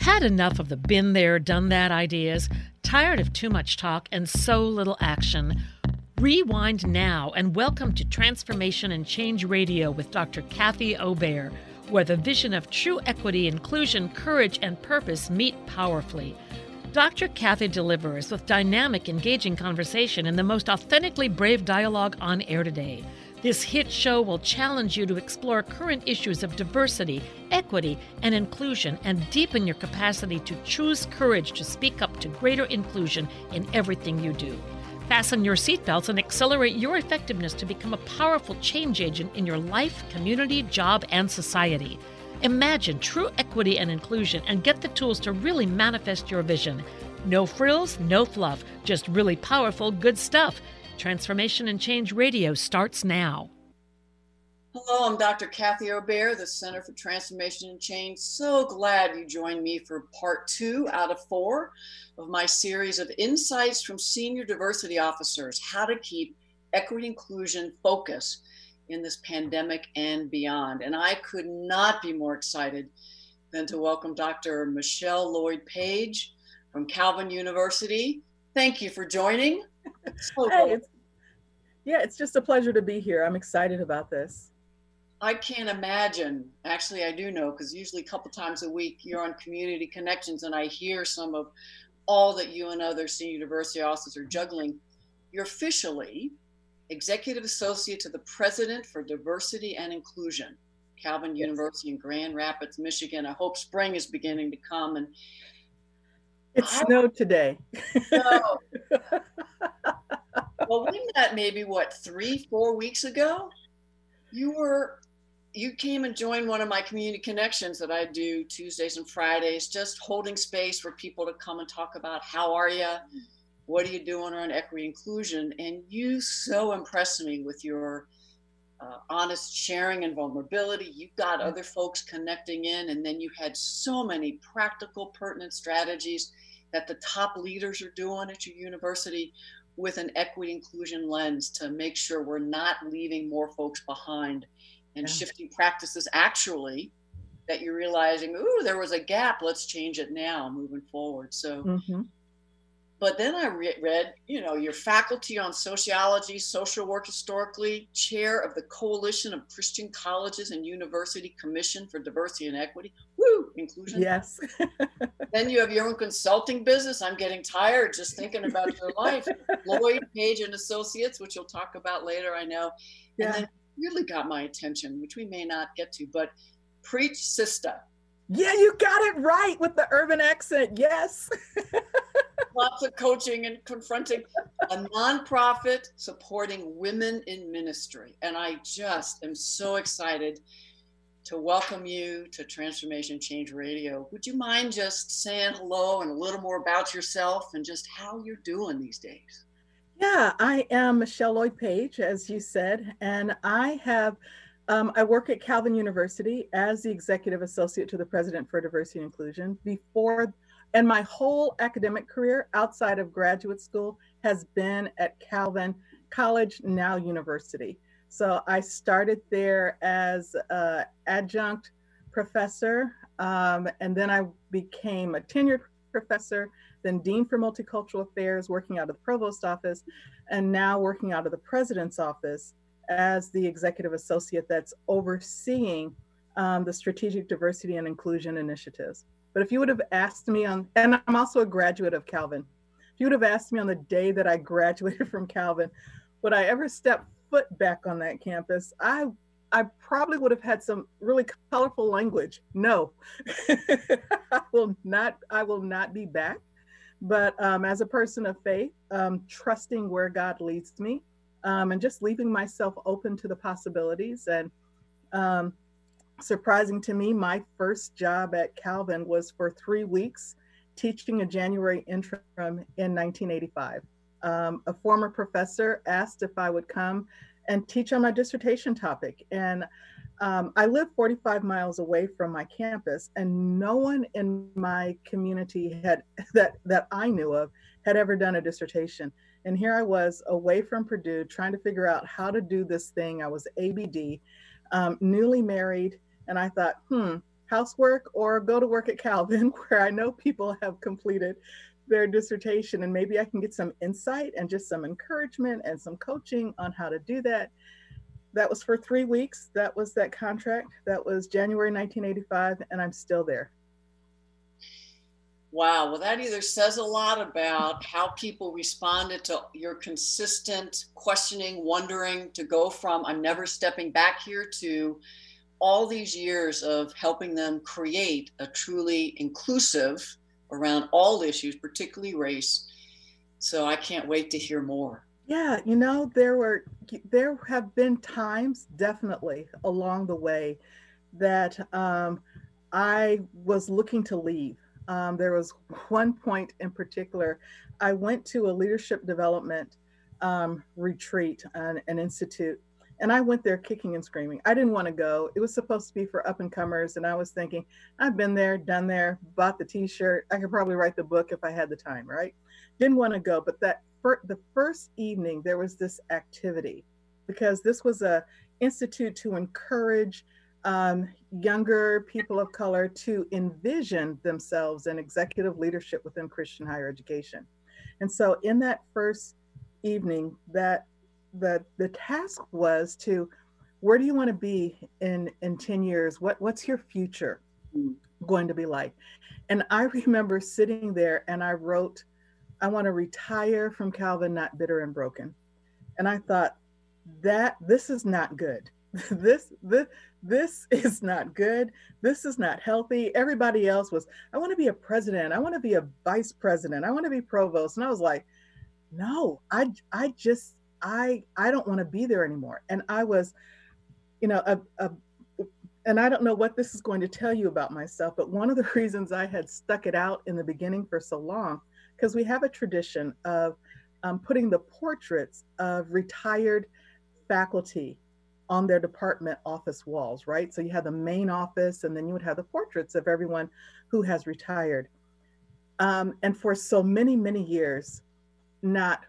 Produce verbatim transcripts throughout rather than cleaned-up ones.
Had enough of the been there, done that ideas? Tired of too much talk and so little action? Rewind now and welcome to Transformation and Change Radio with Doctor Kathy Obear, where the vision of true equity, inclusion, courage, and purpose meet powerfully. Doctor Kathy delivers with dynamic, engaging conversation and the most authentically brave dialogue on air today. This hit show will challenge you to explore current issues of diversity, equity, and inclusion and deepen your capacity to choose courage to speak up to greater inclusion in everything you do. Fasten your seatbelts and accelerate your effectiveness to become a powerful change agent in your life, community, job, and society. Imagine true equity and inclusion and get the tools to really manifest your vision. No frills, no fluff, just really powerful, good stuff. Transformation and Change Radio starts now. Hello, I'm Doctor Kathy Obear, the Center for Transformation and Change. So glad you joined me for part two out of four of my series of insights from senior diversity officers, how to keep equity inclusion focus in this pandemic and beyond. And I could not be more excited than to welcome Doctor Michelle Lloyd Page from Calvin University. Thank you for joining. So hey, it's, yeah, it's just a pleasure to be here. I'm excited about this. I can't imagine. Actually, I do know, because usually a couple times a week you're on Community Connections and I hear some of all that you and other senior diversity officers are juggling. You're officially Executive Associate to the President for Diversity and Inclusion, Calvin yes. University in Grand Rapids, Michigan. I hope spring is beginning to come. And it I, snowed today. No. Well, we met maybe, what, three, four weeks ago? You were, you came and joined one of my Community Connections that I do Tuesdays and Fridays, just holding space for people to come and talk about how are you, what are you doing on equity inclusion? And you so impressed me with your uh, honest sharing and vulnerability. You got other folks connecting in, and then you had so many practical, pertinent strategies that the top leaders are doing at your university with an equity inclusion lens to make sure we're not leaving more folks behind and yeah. shifting practices actually that you're realizing, ooh, there was a gap, let's change it now moving forward. So, mm-hmm. But then I re- read, you know, your faculty on sociology, social work historically, chair of the Coalition of Christian Colleges and University Commission for Diversity and Equity. Woo, inclusion. Yes. Then you have your own consulting business. I'm getting tired just thinking about your life. Lloyd Page and Associates, which you'll talk about later, I know. Yeah. And then really got my attention, which we may not get to, but Preach Sista. Yeah, you got it right with the urban accent. Yes. Lots of coaching and confronting a nonprofit supporting women in ministry. And I just am so excited to welcome you to Transformation Change Radio. Would you mind just saying hello and a little more about yourself and just how you're doing these days? Yeah, I am Michelle Lloyd Page, as you said, and I have Um, I work at Calvin University as the Executive Associate to the President for Diversity and Inclusion. Before, and my whole academic career outside of graduate school has been at Calvin College, now University. So I started there as an adjunct professor, um, and then I became a tenured professor, then Dean for Multicultural Affairs, working out of the Provost office, and now working out of the President's office as the executive associate that's overseeing um, the strategic diversity and inclusion initiatives. But if you would have asked me on, and I'm also a graduate of Calvin, if you would have asked me on the day that I graduated from Calvin, would I ever step foot back on that campus, I I probably would have had some really colorful language. No, I will not, I will not be back. But um, as a person of faith, um, trusting where God leads me, Um, and just leaving myself open to the possibilities. And um, surprising to me, my first job at Calvin was for three weeks teaching a January interim in nineteen eighty-five. Um, a former professor asked if I would come and teach on my dissertation topic. And um, I live forty-five miles away from my campus, and no one in my community had that that I knew of had ever done a dissertation. And here I was away from Purdue trying to figure out how to do this thing. I was A B D, um, newly married. And I thought, hmm, housework or go to work at Calvin, where I know people have completed their dissertation, and maybe I can get some insight and just some encouragement and some coaching on how to do that. That was for three weeks. That was that contract. That was January nineteen eighty-five, and I'm still there. Wow. Well, that either says a lot about how people responded to your consistent questioning, wondering, to go from I'm never stepping back here to all these years of helping them create a truly inclusive around all issues, particularly race. So I can't wait to hear more. Yeah, you know, there were there have been times definitely along the way that um, I was looking to leave. Um, there was one point in particular, I went to a leadership development um, retreat, an, an institute, and I went there kicking and screaming. I didn't want to go. It was supposed to be for up and comers, and I was thinking, I've been there, done there, bought the T-shirt. I could probably write the book if I had the time, right? Didn't want to go, but that fir- the first evening there was this activity, because this was a institute to encourage um, younger people of color to envision themselves in executive leadership within Christian higher education. And so in that first evening, that the the task was to, where do you want to be in in ten years? What what's your future going to be like? And I remember sitting there and I wrote, I want to retire from Calvin, not bitter and broken. And I thought, that this is not good. this this this is not good. This is not healthy. Everybody else was, I want to be a president. I want to be a vice president. I want to be provost. And I was like, no, I I just I I don't want to be there anymore. And I was, you know, a, a and I don't know what this is going to tell you about myself, but one of the reasons I had stuck it out in the beginning for so long, because we have a tradition of um, putting the portraits of retired faculty on their department office walls, right? So you have the main office, and then you would have the portraits of everyone who has retired. Um, and for so many, many years, not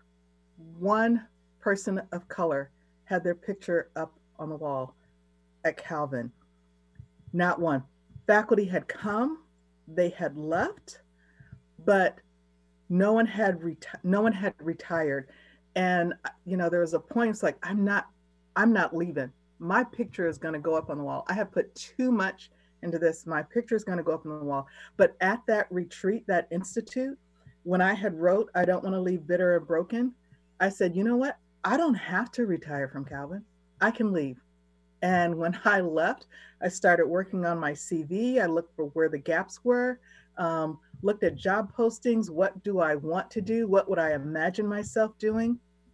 one person of color had their picture up on the wall at Calvin. Not one. Faculty had come, they had left, but no one had reti- no one had retired. And you know, there was a point, it's like, I'm not, I'm not leaving. My picture is going to go up on the wall. I have put too much into this. My picture is going to go up on the wall. But at that retreat, that institute, when I had wrote, I don't want to leave bitter or broken, I said, you know what? I don't have to retire from Calvin. I can leave. And when I left, I started working on my C V. I looked for where the gaps were, um, looked at job postings. What do I want to do? What would I imagine myself doing?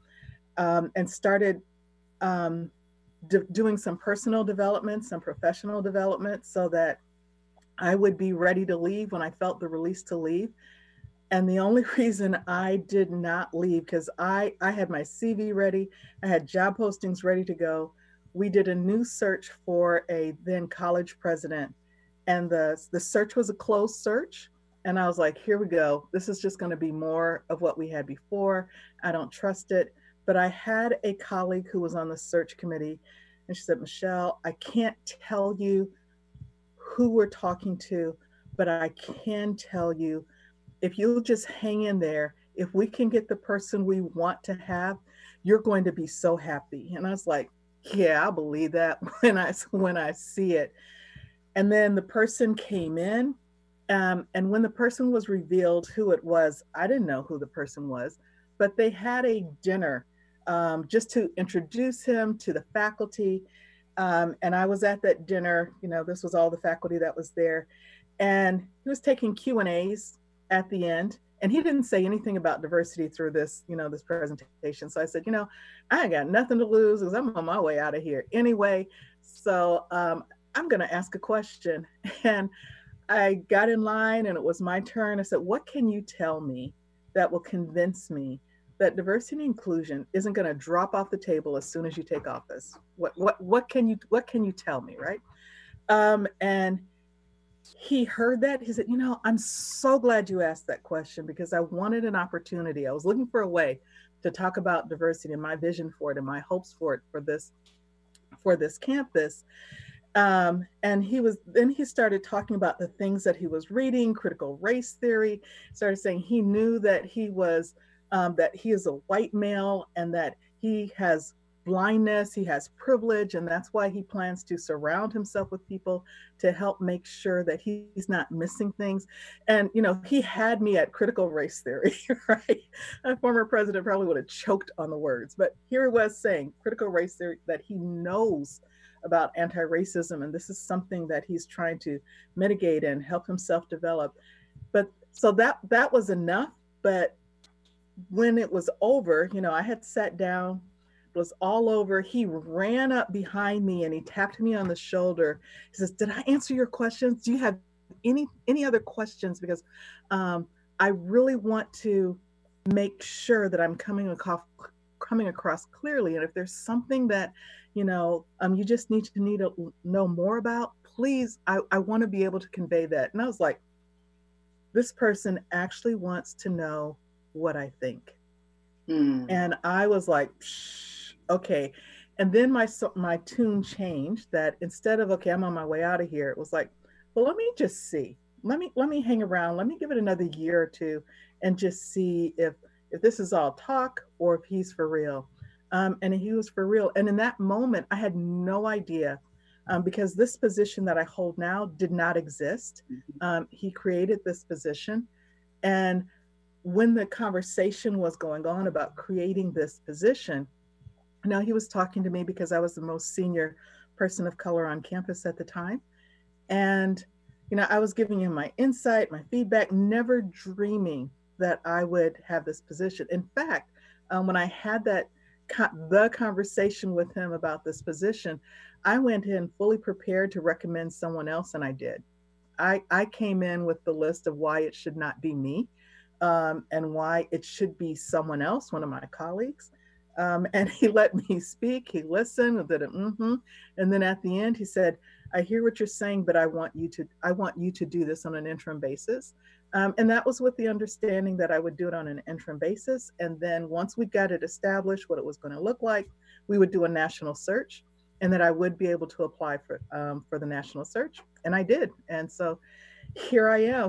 Um, and started um, d- doing some personal development, some professional development, so that I would be ready to leave when I felt the release to leave. And the only reason I did not leave, because I, I had my C V ready, I had job postings ready to go. We did a new search for a then college president, and the, the search was a closed search. And I was like, here we go. This is just going to be more of what we had before. I don't trust it. But I had a colleague who was on the search committee, and she said, Michelle, I can't tell you who we're talking to, but I can tell you, if you'll just hang in there, if we can get the person we want to have, you're going to be so happy. And I was like, yeah, I believe that when I when I see it. And then the person came in, um, and when the person was revealed who it was, I didn't know who the person was, but they had a dinner um, just to introduce him to the faculty. Um, and I was at that dinner. You know, this was all the faculty that was there, and he was taking Q and A's at the end. And he didn't say anything about diversity through this, you know, this presentation. So I said, you know, I ain't got nothing to lose because I'm on my way out of here anyway. So um, I'm going to ask a question. And I got in line and it was my turn. I said, what can you tell me that will convince me that diversity and inclusion isn't going to drop off the table as soon as you take office? What what what can you what can you tell me, right? Um, and he heard that. He said, you know, I'm so glad you asked that question, because I wanted an opportunity. I was looking for a way to talk about diversity and my vision for it and my hopes for it for this, for this campus. Um, and he was, then he started talking about the things that he was reading, critical race theory, started saying he knew that he was, um, that he is a white male and that he has blindness, he has privilege, and that's why he plans to surround himself with people to help make sure that he's not missing things. And, you know, he had me at critical race theory, right? A former president probably would have choked on the words, but here he was saying critical race theory, that he knows about anti-racism, and this is something that he's trying to mitigate and help himself develop. But so that that was enough. But when it was over, you know, I had sat down, it was all over. He ran up behind me and he tapped me on the shoulder. He says, "Did I answer your questions? Do you have any any other questions? Because um, I really want to make sure that I'm coming across coming across clearly. And if there's something that, you know, um, you just need to need to know more about, please, I, I want to be able to convey that." And I was like, this person actually wants to know what I think. Mm. And I was like, okay. And then my my tune changed, that instead of, okay, I'm on my way out of here, it was like, well, let me just see. Let me let me hang around. Let me give it another year or two and just see if if this is all talk or if he's for real. Um, and he was for real. And in that moment, I had no idea, um, because this position that I hold now did not exist. Um, he created this position. And when the conversation was going on about creating this position, now he was talking to me because I was the most senior person of color on campus at the time. And, you know, I was giving him my insight, my feedback, never dreaming that I would have this position. In fact, um, when I had that the conversation with him about this position, I went in fully prepared to recommend someone else, and I did. I, I came in with the list of why it should not be me, um, and why it should be someone else, one of my colleagues. Um, and he let me speak. He listened and did it. Mm-hmm. And then at the end, he said, "I hear what you're saying, but I want you to I want you to do this on an interim basis." Um, and that was with the understanding that I would do it on an interim basis. And then once we got it established, what it was going to look like, we would do a national search, and that I would be able to apply for um, for the national search. And I did. And so here I am.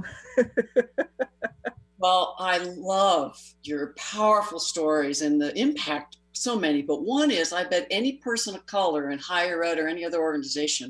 Well, I love your powerful stories and the impact, so many, but one is, I bet any person of color in higher ed or any other organization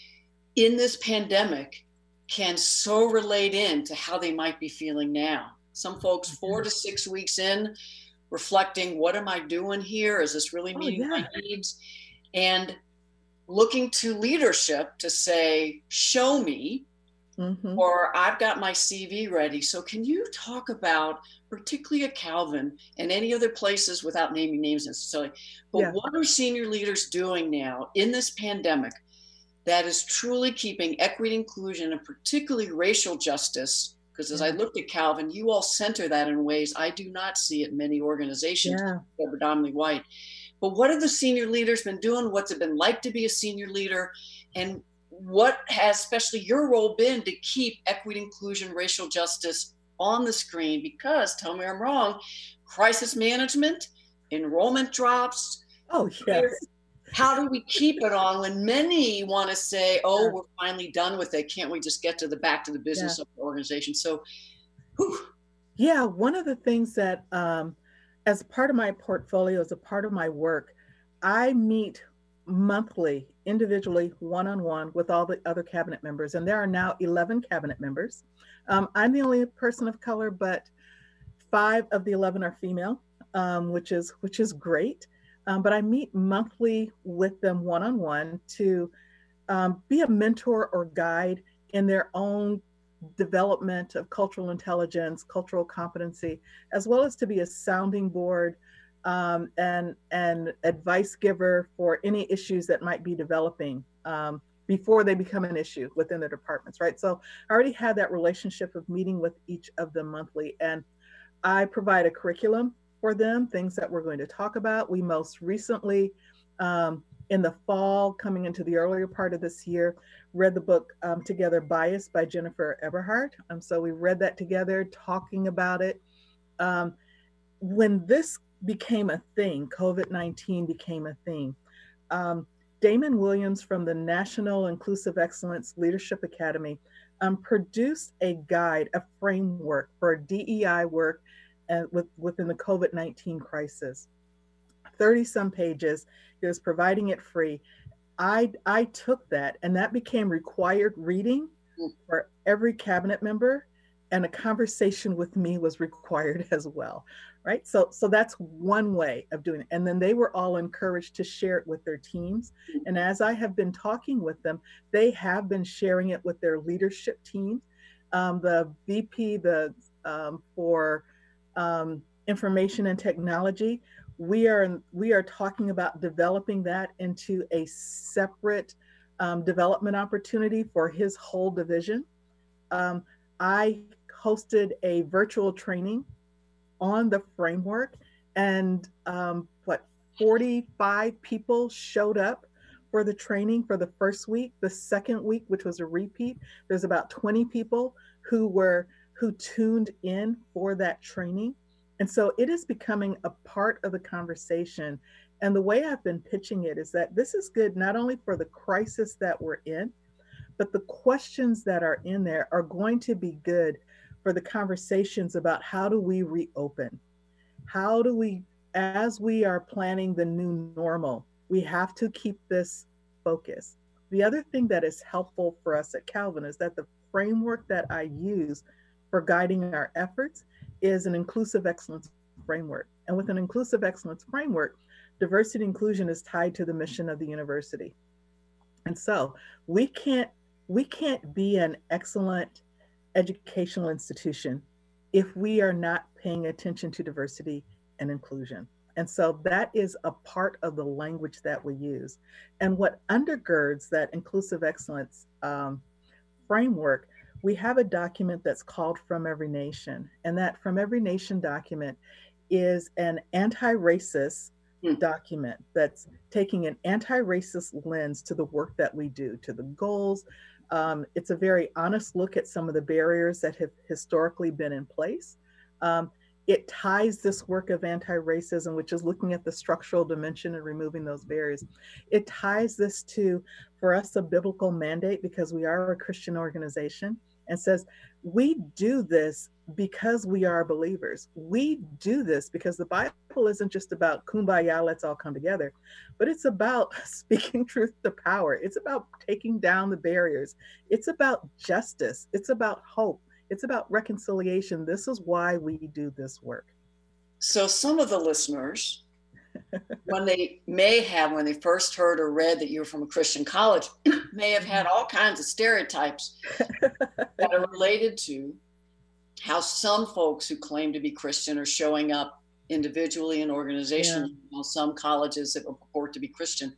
in this pandemic can so relate in to how they might be feeling now. Some folks four to six weeks in, reflecting, what am I doing here? Is this really meeting oh, yeah. my needs? And looking to leadership to say, show me, mm-hmm. or I've got my C V ready. So can you talk about, particularly at Calvin and any other places without naming names necessarily, but yeah. what are senior leaders doing now in this pandemic that is truly keeping equity, inclusion, and particularly racial justice? Because as yeah. I looked at Calvin, you all center that in ways I do not see at many organizations yeah. that are predominantly white. But what have the senior leaders been doing? What's it been like to be a senior leader? And what has especially your role been to keep equity, inclusion, racial justice on the screen? Because, tell me I'm wrong, crisis management, enrollment drops. Oh, yes. How do we keep it on when many want to say, oh, yeah. we're finally done with it. Can't we just get to the back to the business yeah. of the organization? So, whew. Yeah, one of the things that, um, as part of my portfolio, as a part of my work, I meet monthly, individually, one-on-one with all the other cabinet members. And there are now eleven cabinet members. Um, I'm the only person of color, but five of the eleven are female, um, which is which is great. Um, but I meet monthly with them one-on-one to um, be a mentor or guide in their own development of cultural intelligence, cultural competency, as well as to be a sounding board um, and and advice giver for any issues that might be developing um, before they become an issue within their departments, right? So I already had that relationship of meeting with each of them monthly, and I provide a curriculum for them, things that we're going to talk about. We most recently, um, in the fall, coming into the earlier part of this year, read the book um, together, Bias by Jennifer Eberhardt. Um, so we read that together, talking about it. Um, when this became a thing, COVID nineteen became a thing, um, Damon Williams from the National Inclusive Excellence Leadership Academy um, produced a guide, a framework for D E I work uh, with, within the COVID nineteen crisis. thirty some pages. He was providing it free. I, I took that, and that became required reading for every cabinet member, and a conversation with me was required as well, right? So, so that's one way of doing it. And then they were all encouraged to share it with their teams. And as I have been talking with them, they have been sharing it with their leadership team. Um, the V P the um, for um, information and technology, we are we are talking about developing that into a separate um, development opportunity for his whole division. Um, I hosted a virtual training on the framework, and um, what, forty-five people showed up for the training for the first week. The second week, which was a repeat, there's about twenty people who were who tuned in for that training. And so it is becoming a part of the conversation. And the way I've been pitching it is that this is good not only for the crisis that we're in, but the questions that are in there are going to be good for the conversations about how do we reopen? How do we, as we are planning the new normal, we have to keep this focus. The other thing that is helpful for us at Calvin is that the framework that I use for guiding our efforts is an inclusive excellence framework. And with an inclusive excellence framework, diversity and inclusion is tied to the mission of the university. And so we can't we can't be an excellent educational institution if we are not paying attention to diversity and inclusion. And so that is a part of the language that we use. And what undergirds that inclusive excellence um, framework, we have a document that's called From Every Nation. And that From Every Nation document is an anti-racist hmm. document that's taking an anti-racist lens to the work that we do, to the goals. Um, it's a very honest look at some of the barriers that have historically been in place. Um, it ties this work of anti-racism, which is looking at the structural dimension and removing those barriers. It ties this to, for us, a biblical mandate, because we are a Christian organization, and says, we do this because we are believers. We do this because the Bible isn't just about kumbaya, let's all come together, but it's about speaking truth to power. It's about taking down the barriers. It's about justice. It's about hope. It's about reconciliation. This is why we do this work. So some of the listeners, when they may have, when they first heard or read that you were from a Christian college, may have had all kinds of stereotypes that are related to how some folks who claim to be Christian are showing up individually in organizations, yeah. you know, some colleges that purport to be Christian.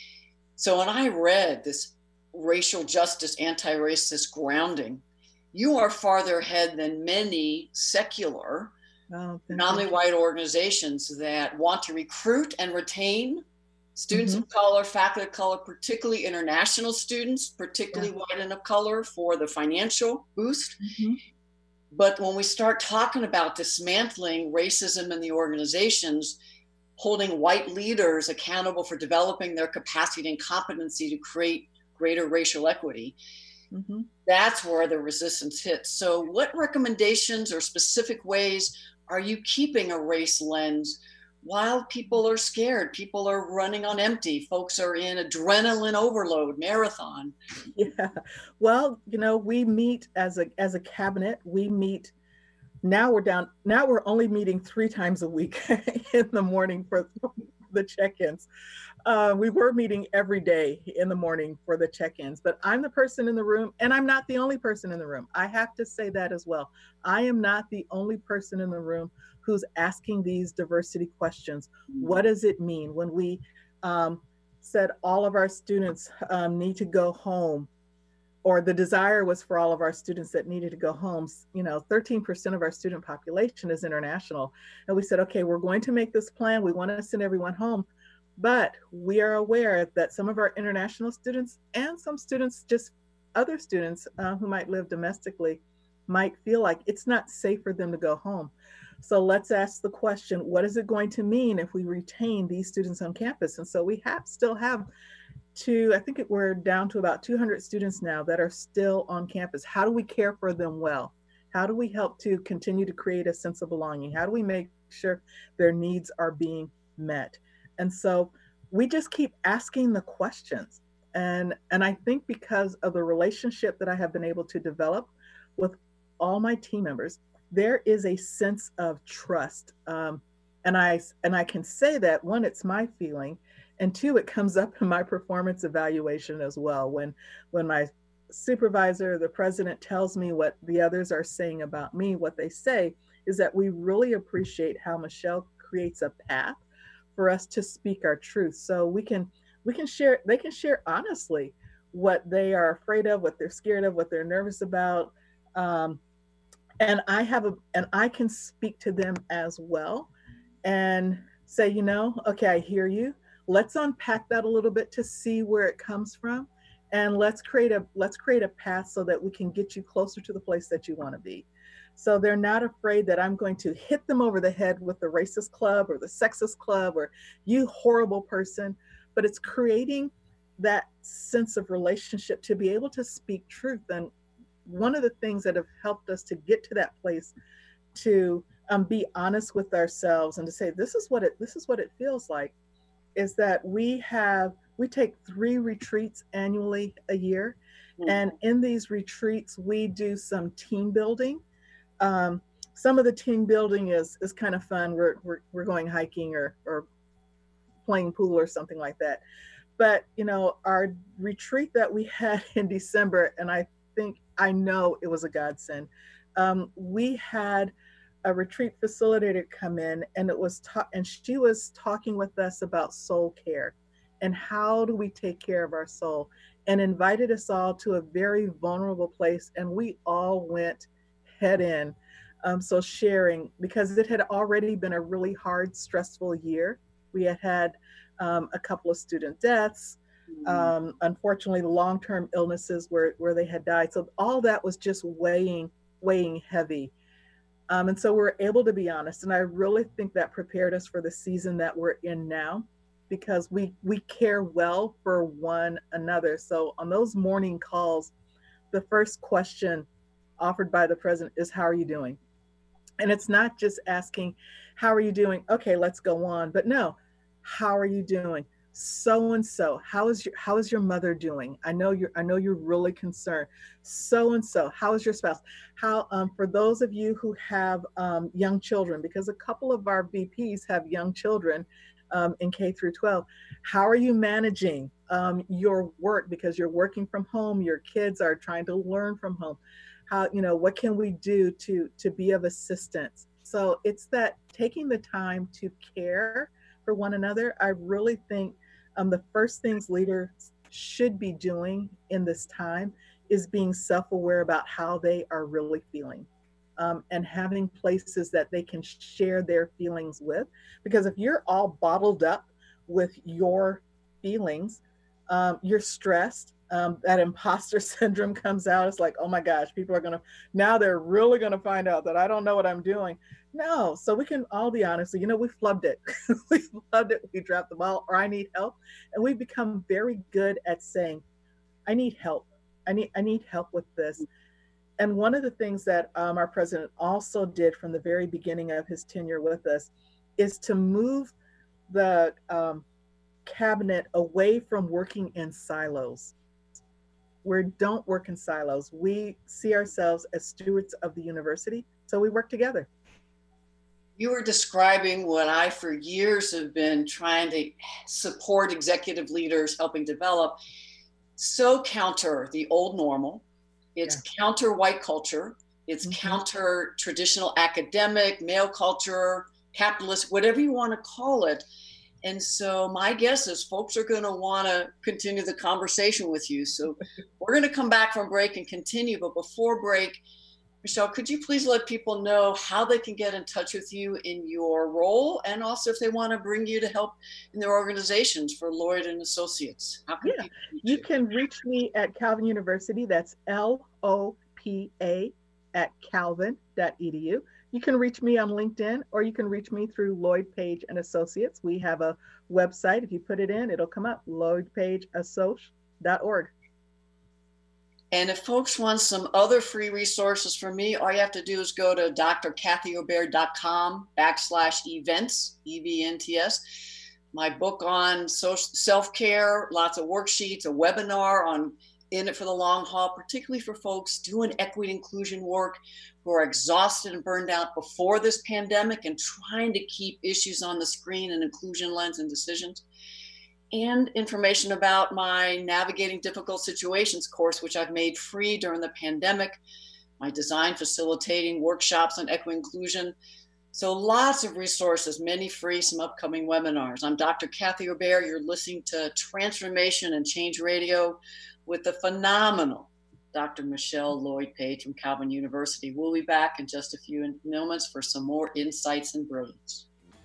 So when I read this racial justice, anti-racist grounding, you are farther ahead than many secular Oh, non-white organizations that want to recruit and retain students mm-hmm. of color, faculty of color, particularly international students, particularly yeah. white and of color, for the financial boost. Mm-hmm. But when we start talking about dismantling racism in the organizations, holding white leaders accountable for developing their capacity and competency to create greater racial equity, mm-hmm. that's where the resistance hits. So what recommendations or specific ways are you keeping a race lens while people are scared? People are running on empty. Folks are in adrenaline overload marathon. Yeah. Well, you know, we meet as a as a cabinet. We meet now. We're down. Now we're only meeting three times a week in the morning for the check-ins. Uh, we were meeting every day in the morning for the check-ins, but I'm the person in the room, and I'm not the only person in the room. I have to say that as well. I am not the only person in the room who's asking these diversity questions. What does it mean when we um, said all of our students um, need to go home, or the desire was for all of our students that needed to go home? You know, thirteen percent of our student population is international. And we said, okay, we're going to make this plan. We want to send everyone home. But we are aware that some of our international students and some students, just other students uh, who might live domestically, might feel like it's not safe for them to go home. So let's ask the question, what is it going to mean if we retain these students on campus? And so we have still have to, I think it, we're down to about two hundred students now that are still on campus. How do we care for them well? How do we help to continue to create a sense of belonging? How do we make sure their needs are being met? And so we just keep asking the questions. And, and I think because of the relationship that I have been able to develop with all my team members, there is a sense of trust. Um, and I and I can say that, one, it's my feeling, and two, it comes up in my performance evaluation as well. When when my supervisor, the president, tells me what the others are saying about me, what they say is that we really appreciate how Michelle creates a path for us to speak our truth. So we can we can share, they can share honestly what they are afraid of, what they're scared of, what they're nervous about. Um, and I have a and I can speak to them as well and say, you know, okay, I hear you. Let's unpack that a little bit to see where it comes from. And let's create a let's create a path so that we can get you closer to the place that you want to be. So they're not afraid that I'm going to hit them over the head with the racist club or the sexist club or you horrible person, but it's creating that sense of relationship to be able to speak truth. And one of the things that have helped us to get to that place to um, be honest with ourselves and to say, this is what it this is what it feels like, is that we have we take three retreats annually a year. Mm-hmm. And in these retreats, we do some team building. Um, some of the team building is is kind of fun. We're we're, we're going hiking or, or playing pool or something like that. But, you know, our retreat that we had in December, and I think, I know it was a godsend. Um, we had a retreat facilitator come in, and it was ta- and she was talking with us about soul care and how do we take care of our soul, and invited us all to a very vulnerable place, and we all went head in. Um, so sharing, because it had already been a really hard, stressful year. We had had um, a couple of student deaths. Um, unfortunately, the long-term illnesses where, where they had died. So all that was just weighing, weighing heavy. Um, and so we're able to be honest. And I really think that prepared us for the season that we're in now, because we, we care well for one another. So on those morning calls, the first question offered by the president is, how are you doing? And it's not just asking, how are you doing? Okay, let's go on. But no, how are you doing? So and so, how is your how is your mother doing? I know you're I know you're really concerned. So and so, how is your spouse? How um, for those of you who have um, young children, because a couple of our V Ps have young children um, in K through twelve. How are you managing um, your work, because you're working from home? Your kids are trying to learn from home. How, you know, what can we do to to be of assistance? So it's that taking the time to care for one another. I really think um, the first things leaders should be doing in this time is being self-aware about how they are really feeling, um, and having places that they can share their feelings with. Because if you're all bottled up with your feelings, um, you're stressed. Um, that imposter syndrome comes out. It's like, oh my gosh, people are gonna, now they're really gonna find out that I don't know what I'm doing. No, so we can all be honest. So, you know, we flubbed it. we flubbed it, we dropped the ball, or I need help. And we've become very good at saying, I need help. I need, I need help with this. And one of the things that um, our president also did from the very beginning of his tenure with us is to move the um, cabinet away from working in silos. We don't work in silos. We see ourselves as stewards of the university, so we work together. You were describing what I, for years, have been trying to support executive leaders helping develop. So counter the old normal. It's yeah. counter white culture. It's mm-hmm. counter traditional academic, male culture, capitalist, whatever you want to call it. And so my guess is folks are going to want to continue the conversation with you. So we're going to come back from break and continue. But before break, Michelle, could you please let people know how they can get in touch with you in your role, and also if they want to bring you to help in their organizations for Lloyd and Associates? How can yeah, you, you can reach me at Calvin University. That's L O P A at calvin dot e d u. You can reach me on LinkedIn, or you can reach me through Lloyd Page and Associates. We have a website. If you put it in, it'll come up, lloyd page assoc dot org. And if folks want some other free resources from me, all you have to do is go to d r kathy obear dot com backslash events, E V N T S. My book on social, self-care, lots of worksheets, a webinar on In It for the Long Haul, particularly for folks doing equity inclusion work who are exhausted and burned out before this pandemic and trying to keep issues on the screen and inclusion lens and decisions. And information about my Navigating Difficult Situations course, which I've made free during the pandemic, my design facilitating workshops on equity inclusion. So lots of resources, many free, some upcoming webinars. I'm Doctor Kathy Obear. You're listening to Transformation and Change Radio with the phenomenal Doctor Michelle Lloyd Page from Calvin University. We'll be back in just a few moments for some more insights and brilliance.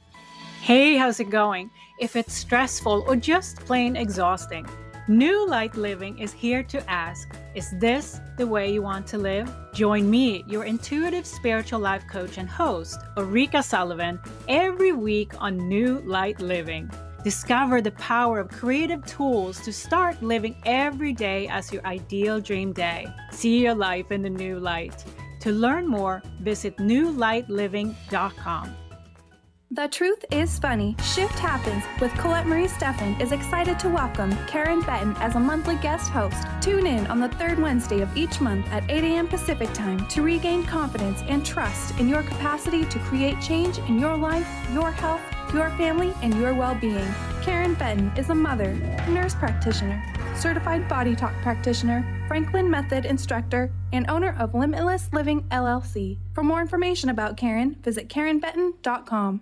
Hey, how's it going? If it's stressful or just plain exhausting, New Light Living is here to ask, is this the way you want to live? Join me, your intuitive spiritual life coach and host, Ulrika Sullivan, every week on New Light Living. Discover the power of creative tools to start living every day as your ideal dream day. See your life in the new light. To learn more, visit new light living dot com. The Truth is Funny. Shift Happens with Colette Marie Steffen is excited to welcome Karen Benton as a monthly guest host. Tune in on the third Wednesday of each month at eight a.m. Pacific Time to regain confidence and trust in your capacity to create change in your life, your health, your family, and your well-being. Karen Benton is a mother, nurse practitioner, certified body talk practitioner, Franklin Method instructor, and owner of Limitless Living L L C. For more information about Karen, visit karen benton dot com.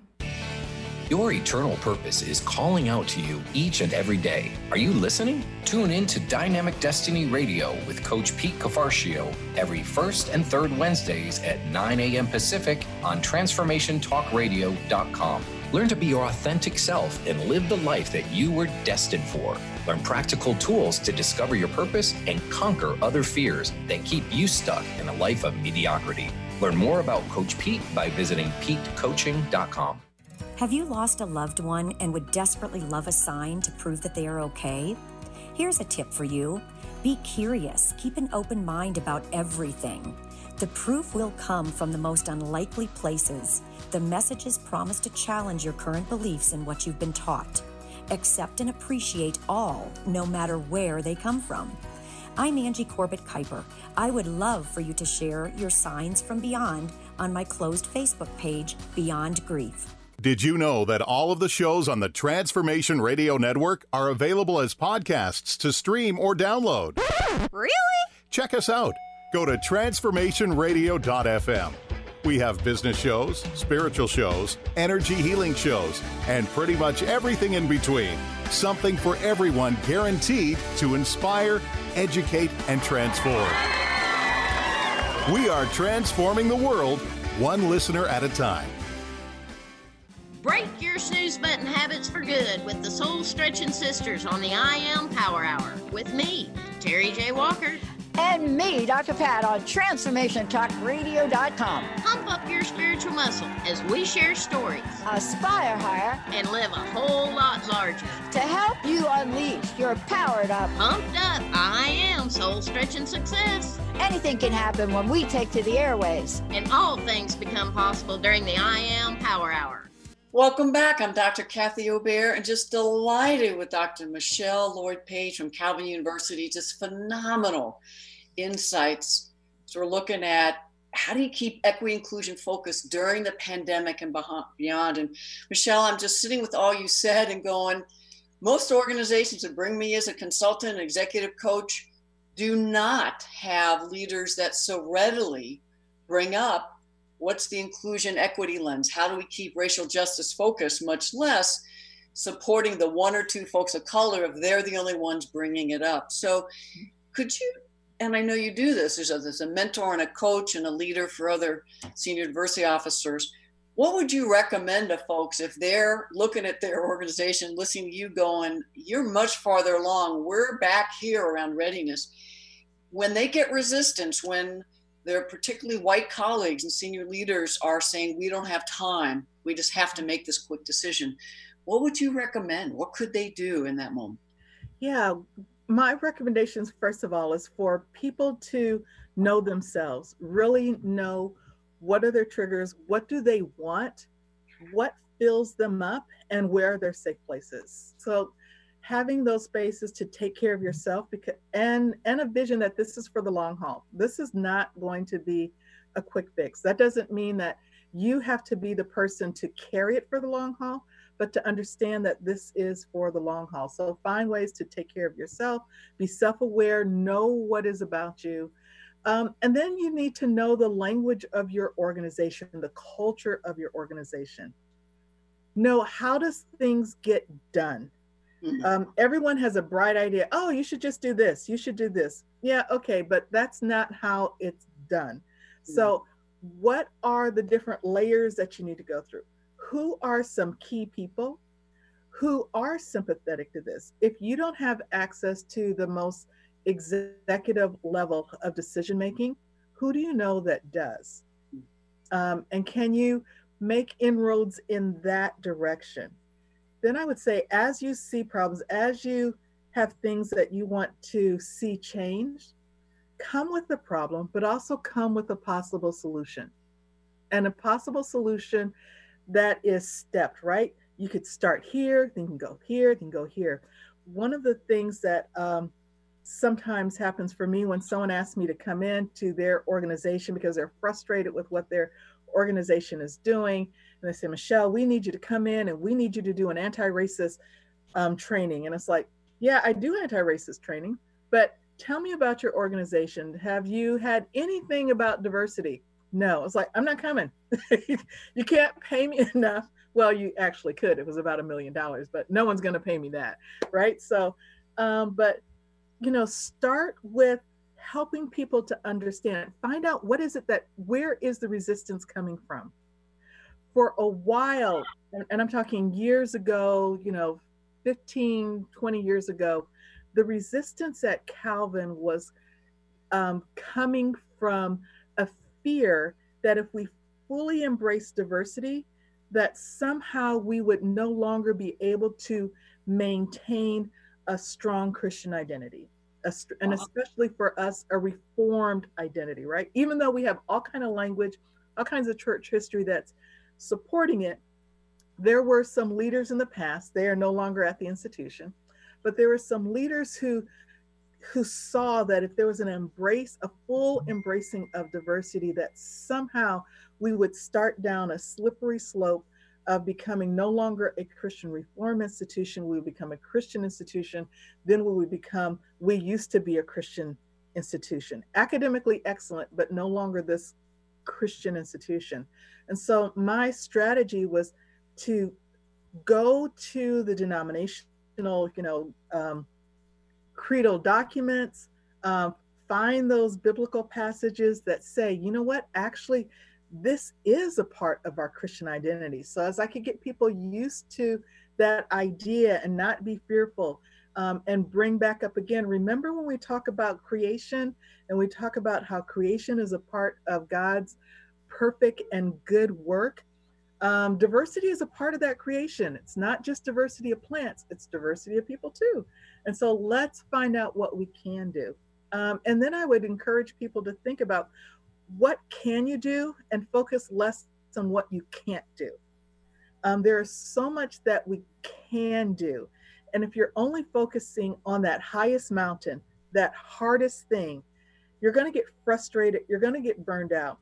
Your eternal purpose is calling out to you each and every day. Are you listening? Tune in to Dynamic Destiny Radio with Coach Pete Cafarcio every first and third Wednesdays at nine a.m. Pacific on transformation talk radio dot com. Learn to be your authentic self and live the life that you were destined for. Learn practical tools to discover your purpose and conquer other fears that keep you stuck in a life of mediocrity. Learn more about Coach Pete by visiting pete coaching dot com. Have you lost a loved one and would desperately love a sign to prove that they are okay? Here's a tip for you. Be curious. Keep an open mind about everything. The proof will come from the most unlikely places. The messages promise to challenge your current beliefs and what you've been taught. Accept and appreciate all, no matter where they come from. I'm Angie Corbett Kuiper. I would love for you to share your signs from beyond on my closed Facebook page, Beyond Grief. Did you know that all of the shows on the Transformation Radio Network are available as podcasts to stream or download? Really? Check us out. Go to transformation radio dot f m. We have business shows, spiritual shows, energy healing shows, and pretty much everything in between. Something for everyone, guaranteed to inspire, educate, and transform. We are transforming the world, one listener at a time. Break your snooze button habits for good with the Soul Stretching Sisters on the I Am Power Hour with me, Terry J. Walker. And me, Doctor Pat, on transformation talk radio dot com. Pump up your spiritual muscle as we share stories, aspire higher, and live a whole lot larger. To help you unleash your powered up, pumped up, I Am Soul Stretching Success. Anything can happen when we take to the airways. And all things become possible during the I Am Power Hour. Welcome back. I'm Doctor Kathy Obear, and just delighted with Doctor Michelle Lloyd Page from Calvin University. Just phenomenal insights. So we're looking at how do you keep equity inclusion focused during the pandemic and beyond. And Michelle, I'm just sitting with all you said and going, most organizations that bring me as a consultant, executive coach, do not have leaders that so readily bring up what's the inclusion equity lens? How do we keep racial justice focused, much less supporting the one or two folks of color if they're the only ones bringing it up? So could you, and I know you do this, there's a, there's a mentor and a coach and a leader for other senior diversity officers. What would you recommend to folks if they're looking at their organization, listening to you going, you're much farther along, we're back here around readiness. When they get resistance, when There are particularly white colleagues and senior leaders are saying, we don't have time. We just have to make this quick decision. What would you recommend? What could they do in that moment? Yeah, my recommendations, first of all, is for people to know themselves, really know what are their triggers, what do they want, what fills them up, and where are their safe places. So having those spaces to take care of yourself, because and and a vision that this is for the long haul. This is not going to be a quick fix. That doesn't mean that you have to be the person to carry it for the long haul, but to understand that this is for the long haul. So find ways to take care of yourself, be self-aware, know what is about you. Um, and then you need to know the language of your organization, the culture of your organization. Know how does things get done? Mm-hmm. Um, everyone has a bright idea. Oh, you should just do this. You should do this. Yeah, okay, but that's not how it's done. Mm-hmm. So what are the different layers that you need to go through? Who are some key people who are sympathetic to this? If you don't have access to the most executive level of decision making, who do you know that does? Um, and can you make inroads in that direction? Then I would say, as you see problems, as you have things that you want to see changed, come with the problem, but also come with a possible solution. And a possible solution that is stepped, right? You could start here, then you can go here, then go here. One of the things that um, sometimes happens for me when someone asks me to come into their organization because they're frustrated with what their organization is doing, and they say, Michelle, we need you to come in and we need you to do an anti-racist um, training. And it's like, yeah, I do anti-racist training, but tell me about your organization. Have you had anything about diversity? No. It's like, I'm not coming. You can't pay me enough. Well, you actually could. It was about a million dollars, but no one's going to pay me that, right? So, um, but, you know, start with helping people to understand, find out what is it that, where is the resistance coming from? For a while, and I'm talking years ago, you know, fifteen, twenty years ago, the resistance at Calvin was um, coming from a fear that if we fully embrace diversity, that somehow we would no longer be able to maintain a strong Christian identity, a, and especially for us, a reformed identity, right? Even though we have all kind of language, all kinds of church history that's supporting it, there were some leaders in the past, they are no longer at the institution, but there were some leaders who who saw that if there was an embrace, a full embracing of diversity, that somehow we would start down a slippery slope of becoming no longer a Christian reform institution, we would become a Christian institution, then we would become, we used to be a Christian institution, academically excellent, but no longer this Christian institution. And so my strategy was to go to the denominational, you know, um, creedal documents, um, find those biblical passages that say, you know what, actually, this is a part of our Christian identity. So as I could get people used to that idea and not be fearful, um, and bring back up again, remember when we talk about creation and we talk about how creation is a part of God's perfect and good work, um, diversity is a part of that creation. It's not just diversity of plants, it's diversity of people too. And so let's find out what we can do. Um, and then I would encourage people to think about, what can you do, and focus less on what you can't do. Um, there is so much that we can do. And if you're only focusing on that highest mountain, that hardest thing, you're going to get frustrated. You're going to get burned out.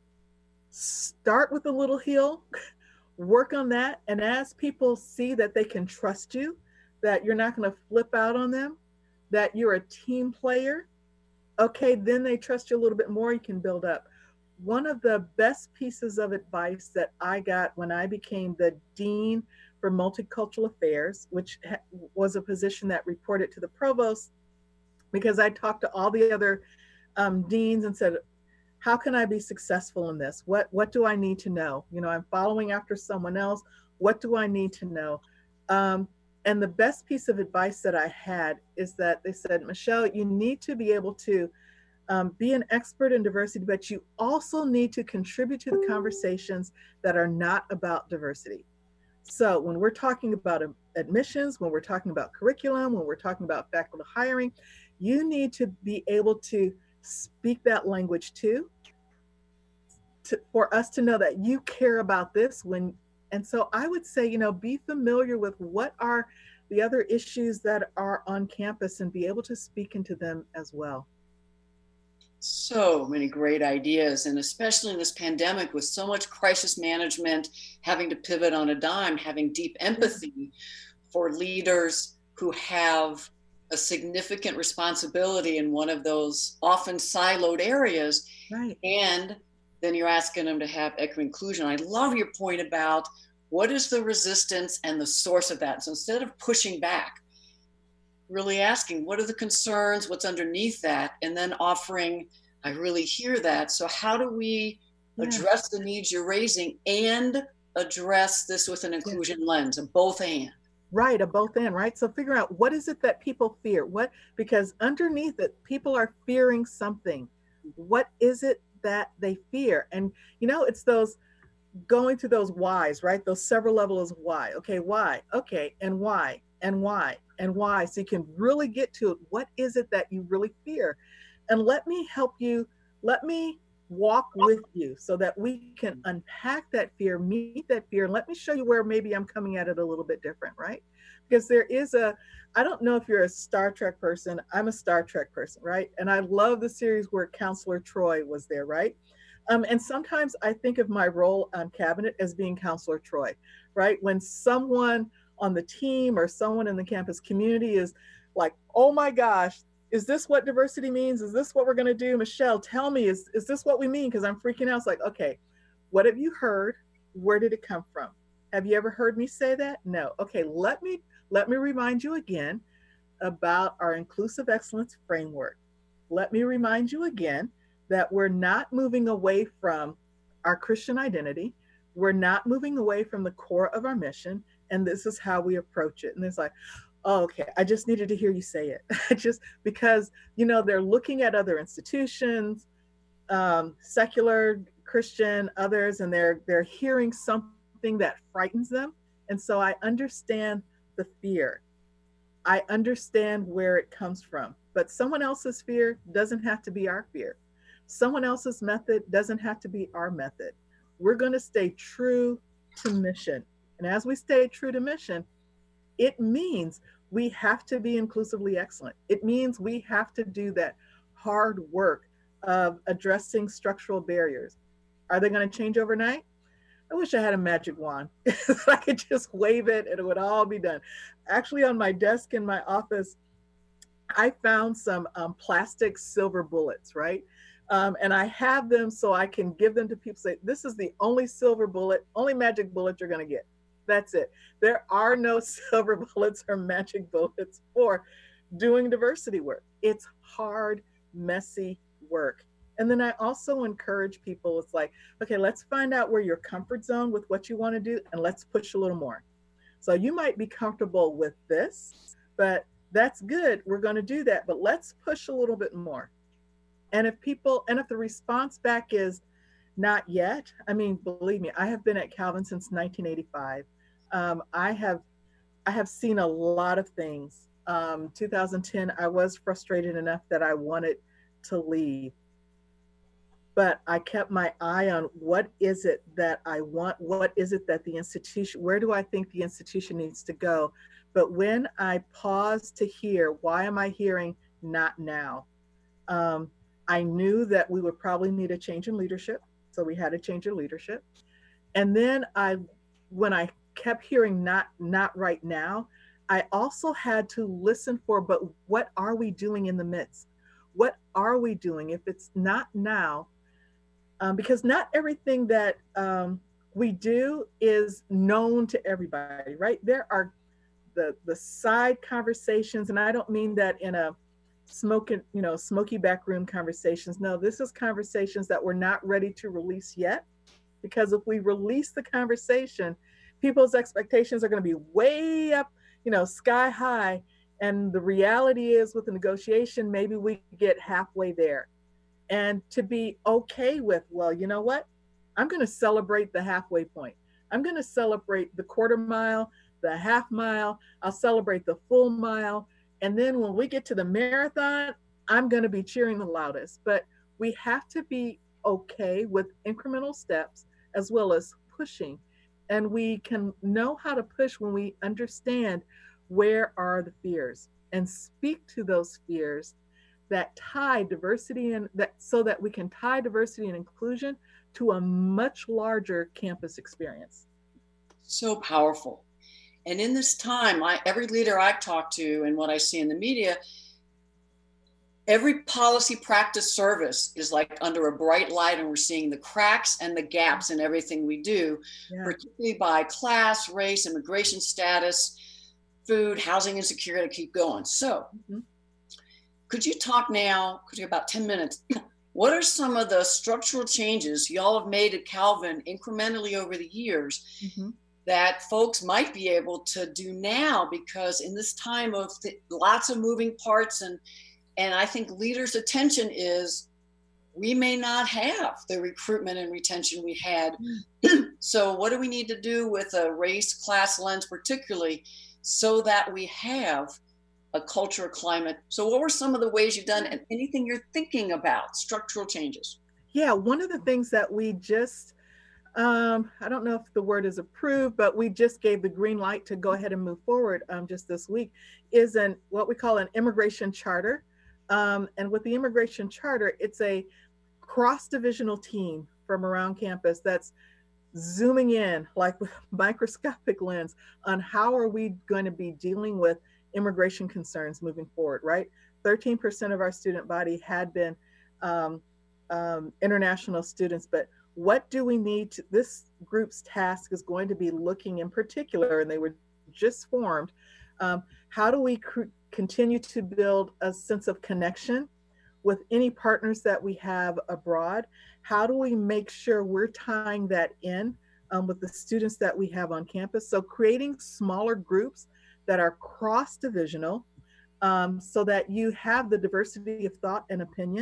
Start with a little hill, work on that. And as people see that they can trust you, that you're not going to flip out on them, that you're a team player, okay, then they trust you a little bit more, you can build up. One of the best pieces of advice that I got when I became the Dean for Multicultural Affairs, which ha- was a position that reported to the provost, because I talked to all the other um, deans and said, how can I be successful in this? What, what do I need to know? You know, I'm following after someone else. What do I need to know? Um, and the best piece of advice that I had is that they said, Michelle, you need to be able to Um, be an expert in diversity, but you also need to contribute to the conversations that are not about diversity. So when we're talking about admissions, when we're talking about curriculum, when we're talking about faculty hiring, you need to be able to speak that language too, to, for us to know that you care about this. When, and so I would say, you know, be familiar with what are the other issues that are on campus and be able to speak into them as well. So many great ideas, and especially in this pandemic with so much crisis management, having to pivot on a dime, having deep empathy for leaders who have a significant responsibility in one of those often siloed areas. Right. And then you're asking them to have equity inclusion. I love your point about what is the resistance and the source of that. So instead of pushing back, really asking what are the concerns, what's underneath that, and then offering, I really hear that. So how do we yeah. address the needs you're raising and address this with an inclusion yeah. lens, a both and? Right, a both and, right? So figure out what is it that people fear? What, because underneath it, people are fearing something. What is it that they fear? And, you know, it's those going through those whys, right? Those several levels of why. Okay, why? Okay, and why? And why? And why? So you can really get to it. What is it that you really fear? And let me help you. Let me walk with you so that we can unpack that fear, meet that fear, and let me show you where maybe I'm coming at it a little bit different, right? Because there is a, I don't know if you're a Star Trek person. I'm a Star Trek person, right? And I love the series where Counselor Troy was there, right? Um, and sometimes I think of my role on cabinet as being Counselor Troy, right? When someone on the team or someone in the campus community is like, oh my gosh, is this what diversity means? Is this what we're going to do? Michelle, tell me, is, is this what we mean? Because I'm freaking out. It's like, okay, what have you heard? Where did it come from? Have you ever heard me say that? No. Okay, let me let me remind you again about our inclusive excellence framework. Let me remind you again that we're not moving away from our Christian identity. We're not moving away from the core of our mission. And this is how we approach it. And it's like, oh, okay, I just needed to hear you say it. Just because, you know, they're looking at other institutions, um, secular, Christian, others, and they're they're hearing something that frightens them. And so I understand the fear. I understand where it comes from. But someone else's fear doesn't have to be our fear. Someone else's method doesn't have to be our method. We're going to stay true to mission. And as we stay true to mission, it means we have to be inclusively excellent. It means we have to do that hard work of addressing structural barriers. Are they going to change overnight? I wish I had a magic wand. I could just wave it and it would all be done. Actually, on my desk in my office, I found some um, plastic silver bullets, right? Um, and I have them so I can give them to people, say, this is the only silver bullet, only magic bullet you're going to get. That's it. There are no silver bullets or magic bullets for doing diversity work. It's hard, messy work. And then I also encourage people, it's like, okay, let's find out where your comfort zone with what you want to do, and let's push a little more. So you might be comfortable with this, but that's good. We're going to do that, but let's push a little bit more. And if people, and if the response back is not yet, I mean, believe me, I have been at Calvin since nineteen eighty-five. Um, I have, I have seen a lot of things. Um, two thousand ten, I was frustrated enough that I wanted to leave, but I kept my eye on what is it that I want? What is it that the institution, where do I think the institution needs to go? But when I paused to hear, why am I hearing not now? Um, I knew that we would probably need a change in leadership. So we had a change in leadership. And then I, when I kept hearing not, not right now, I also had to listen for, but what are we doing in the midst? What are we doing if it's not now? Um, because not everything that um, we do is known to everybody, right? There are the, the side conversations, and I don't mean that in a smoking, you know, smoky backroom conversations. No, this is conversations that we're not ready to release yet, because if we release the conversation, people's expectations are going to be way up, you know, sky high. And the reality is with the negotiation, maybe we get halfway there. and to be okay with, well, you know what? I'm going to celebrate the halfway point. I'm going to celebrate the quarter mile, the half mile. I'll celebrate the full mile. And then when we get to the marathon, I'm going to be cheering the loudest. But we have to be okay with incremental steps as well as pushing. And we can know how to push when we understand where are the fears and speak to those fears that tie diversity and that so that we can tie diversity and inclusion to a much larger campus experience. So powerful. And in this time, I, every leader I talk to and what I see in the media, every policy practice service is like under a bright light, and we're seeing the cracks and the gaps in everything we do, yeah. particularly by class, race, immigration status, food, housing insecurity, keep going. So mm-hmm. could you talk now, could you have about ten minutes, what are some of the structural changes y'all have made at Calvin incrementally over the years mm-hmm. that folks might be able to do now? Because in this time of th- lots of moving parts, and and I think leaders' attention is, we may not have the recruitment and retention we had. Mm-hmm. So what do we need to do with a race, class lens particularly, so that we have a culture, climate? So what were some of the ways you've done, and anything you're thinking about, structural changes? Yeah, one of the things that we just, um, I don't know if the word is approved, but we just gave the green light to go ahead and move forward um, just this week, is an what we call an immigration charter. Um, and with the immigration charter, it's a cross-divisional team from around campus that's zooming in like with microscopic lens on how are we going to be dealing with immigration concerns moving forward, right? thirteen percent of our student body had been um, um, international students, but what do we need to, this group's task is going to be looking in particular, and they were just formed, um, how do we cr- continue to build a sense of connection with any partners that we have abroad? How do we make sure we're tying that in um, with the students that we have on campus? So creating smaller groups that are cross-divisional um, so that you have the diversity of thought and opinion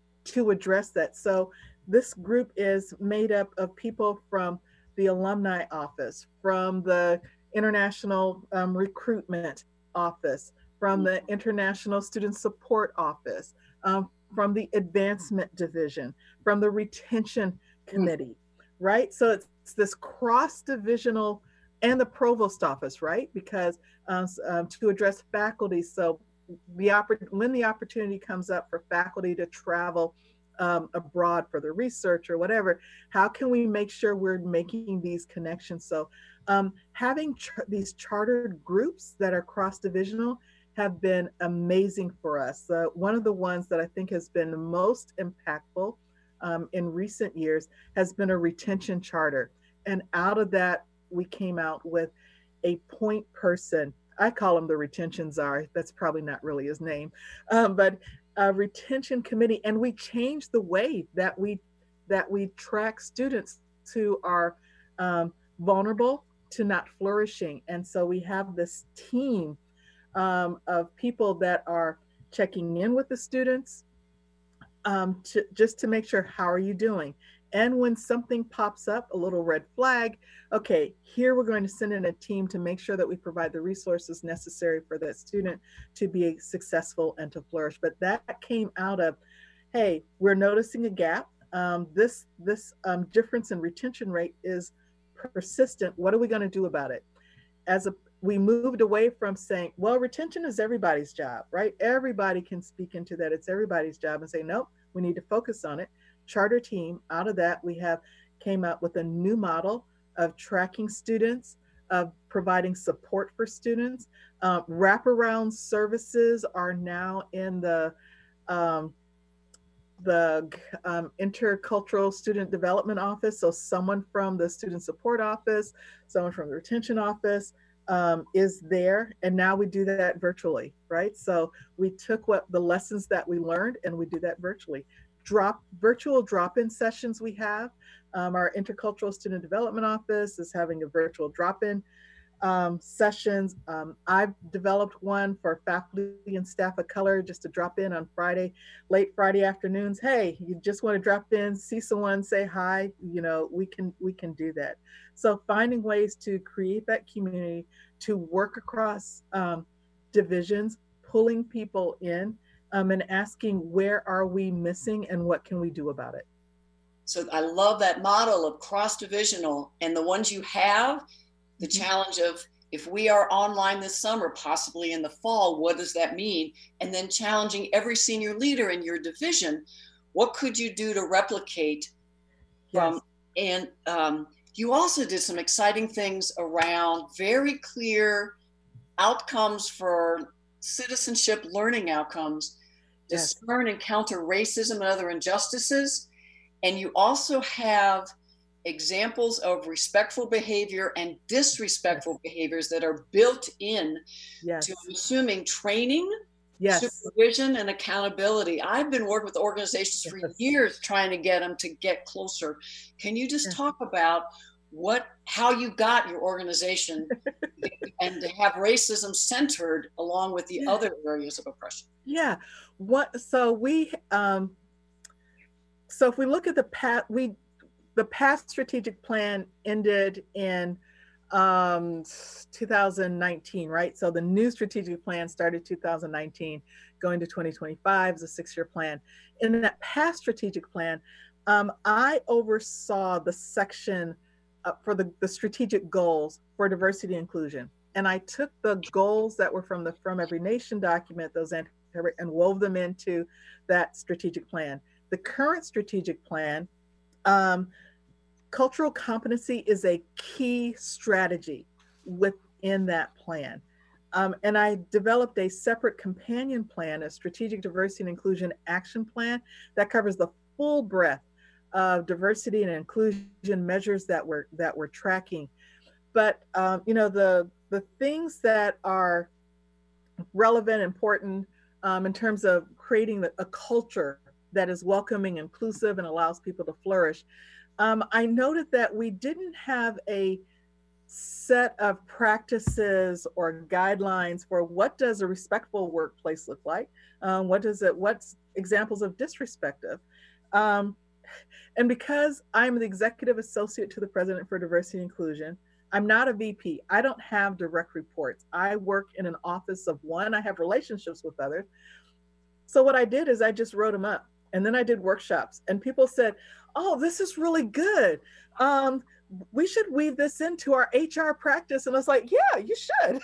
to address that. So this group is made up of people from the alumni office, from the international um, recruitment office, from the international student support office, um, from the advancement division, from the retention committee, right? So it's, it's this cross-divisional, and the provost office, right? Because um, um, to address faculty, so the oppor- when the opportunity comes up for faculty to travel um, abroad for the research or whatever, how can we make sure we're making these connections? So um, having ch- these chartered groups that are cross-divisional have been amazing for us. Uh, one of the ones that I think has been the most impactful um, in recent years has been a retention charter. And out of that, we came out with a point person. I call him the retention czar. That's probably not really his name, um, but a retention committee. And we changed the way that we that we track students who are um, vulnerable to not flourishing. And so we have this team um, of people that are checking in with the students um, to, just to make sure, how are you doing? And when something pops up, a little red flag, okay, here we're going to send in a team to make sure that we provide the resources necessary for that student to be successful and to flourish. But that came out of, hey, we're noticing a gap. Um, this this um, difference in retention rate is persistent. What are we going to do about it? As a, we moved away from saying, well, retention is everybody's job, right? Everybody can speak into that. It's everybody's job, and say, nope, we need to focus on it. Charter team. Out of that, we have came up with a new model of tracking students, of providing support for students. Uh, wraparound services are now in the um, the um, intercultural student development office. So someone from the student support office, someone from the retention office um, is there. And now we do that virtually, right? So we took what the lessons that we learned and we do that virtually. Drop virtual drop-in sessions we have. Um, our intercultural student development office is having a virtual drop-in um, sessions. Um, I've developed one for faculty and staff of color just to drop in on Friday, late Friday afternoons. Hey, you just want to drop in, see someone, say hi, you know, we can, we can do that. So finding ways to create that community, to work across um, divisions, pulling people in um, and asking where are we missing and what can we do about it. So I love that model of cross-divisional, and the ones you have, the challenge of if we are online this summer, possibly in the fall, what does that mean? And then challenging every senior leader in your division, what could you do to replicate from, yes. and um, you also did some exciting things around very clear outcomes for citizenship learning outcomes, yes. discern and counter racism and other injustices. And you also have examples of respectful behavior and disrespectful yes. behaviors that are built in yes. to assuming training, yes. supervision, and accountability. I've been working with organizations yes. for years trying to get them to get closer. Can you just yes. talk about what, how you got your organization and to have racism centered along with the yeah. other areas of oppression? Yeah. What, so we, um, so if we look at the past, we, the past strategic plan ended in um, two thousand nineteen, right? So the new strategic plan started two thousand nineteen, going to twenty twenty-five is a six-year plan. In that past strategic plan, um, I oversaw the section uh, for the, the strategic goals for diversity and inclusion. And I took the goals that were from the From Every Nation document, those and wove them into that strategic plan. The current strategic plan, um, cultural competency is a key strategy within that plan. Um, and I developed a separate companion plan, a strategic diversity and inclusion action plan that covers the full breadth of diversity and inclusion measures that we're, that we're tracking. But, um, you know, the, the things that are relevant, important um, in terms of creating the, a culture that is welcoming, inclusive, and allows people to flourish. Um, I noted that we didn't have a set of practices or guidelines for what does a respectful workplace look like? Um, what does it, what's examples of disrespect of? Um, and because I'm the executive associate to the President for Diversity and Inclusion, I'm not a V P. I don't have direct reports. I work in an office of one. I have relationships with others. So what I did is I just wrote them up. And then I did workshops and people said, oh, this is really good. Um, we should weave this into our H R practice. And I was like, yeah, you should.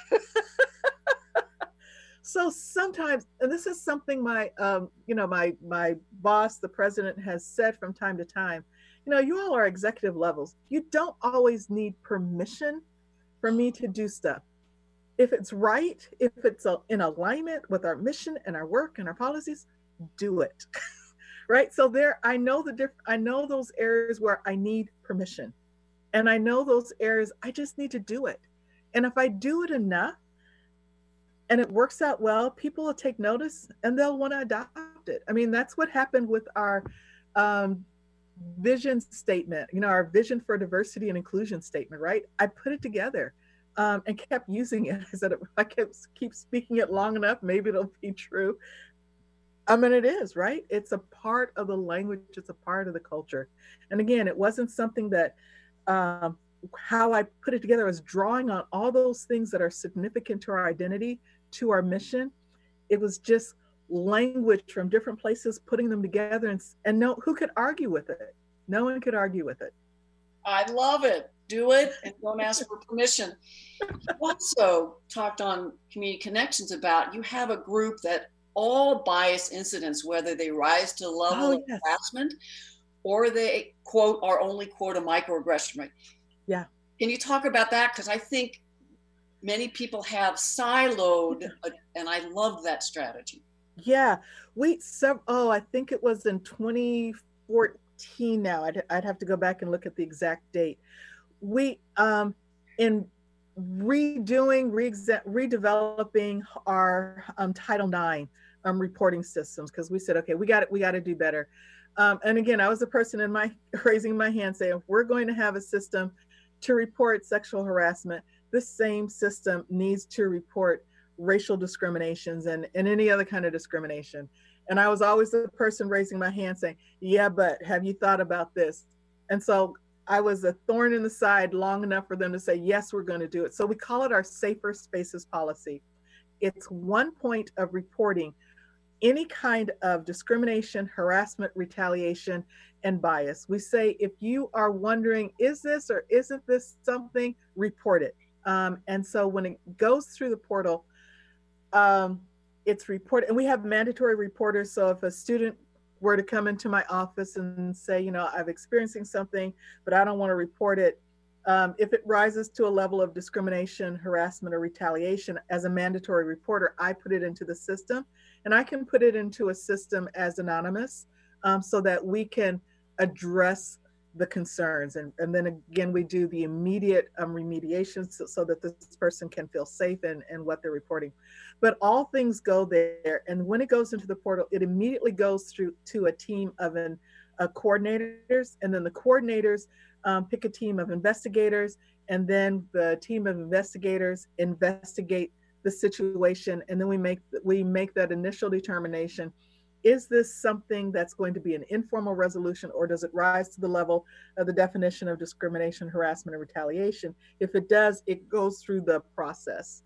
So sometimes, and this is something my, um, you know, my, my boss, the president, has said from time to time, you know, you all are executive levels. You don't always need permission for me to do stuff. If it's right, if it's a, in alignment with our mission and our work and our policies, do it. Right. So there, I know the diff, I know those areas where I need permission, and I know those areas I just need to do it. And if I do it enough and it works out well, people will take notice and they'll want to adopt it. I mean, that's what happened with our um, vision statement, you know, our vision for diversity and inclusion statement, right? I put it together um, and kept using it. I said, if I kept keep speaking it long enough, maybe it'll be true. I mean, it is, right? It's a part of the language. It's a part of the culture. And again, it wasn't something that, um, how I put it together was drawing on all those things that are significant to our identity, to our mission. It was just language from different places, putting them together, and, and no, who could argue with it? No one could argue with it. I love it. Do it and don't ask for permission. You also talked on Community Connections about, you have a group that all bias incidents, whether they rise to the level oh, of yes. harassment or they, quote, are only, quote, a microaggression rate. Yeah. Can you talk about that? Because I think many people have siloed, yeah. and I love that strategy. Yeah. We, oh, I think it was in twenty fourteen now. I'd, I'd have to go back and look at the exact date. We, um, in redoing, re redeveloping our um, Title nine um, reporting systems, because we said, okay, we got it, we got to do better. Um, and again, I was the person in my raising my hand saying, if we're going to have a system to report sexual harassment, this same system needs to report racial discriminations and, and any other kind of discrimination. And I was always the person raising my hand saying, yeah, but have you thought about this? And so I was a thorn in the side long enough for them to say, yes, we're going to do it. So we call it our Safer Spaces policy. It's one point of reporting any kind of discrimination, harassment, retaliation, and bias. We say, if you are wondering, is this or isn't this something, report it. Um, and so when it goes through the portal, um, it's reported, and we have mandatory reporters. So if a student were to come into my office and say, you know, I'm experiencing something, but I don't want to report it. Um, if it rises to a level of discrimination, harassment, or retaliation, as a mandatory reporter, I put it into the system, and I can put it into a system as anonymous um, so that we can address the concerns. And, and then again, we do the immediate um, remediation so, so that this person can feel safe in, in what they're reporting. But all things go there. And when it goes into the portal, it immediately goes through to a team of an, uh, coordinators. And then the coordinators um, pick a team of investigators. And then the team of investigators investigate the situation. And then we make, we make that initial determination. Is this something that's going to be an informal resolution, or does it rise to the level of the definition of discrimination, harassment, and retaliation? If it does, it goes through the process.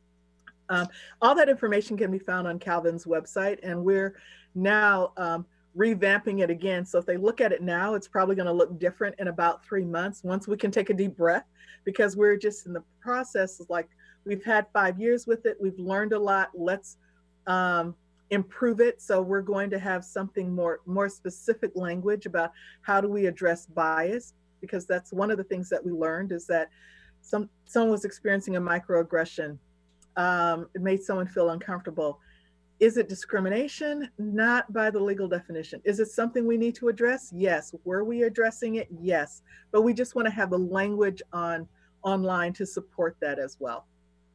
Um, all that information can be found on Calvin's website, and we're now um, revamping it again. So if they look at it now, it's probably going to look different in about three months once we can take a deep breath, because we're just in the process. Like, we've had five years with it. We've learned a lot. Let's um, improve it. So we're going to have something more, more specific language about how do we address bias, because that's one of the things that we learned, is that some someone was experiencing a microaggression. Um, it made someone feel uncomfortable. Is it discrimination? Not by the legal definition. Is it something we need to address? Yes. Were we addressing it? Yes. But we just want to have the language on online to support that as well.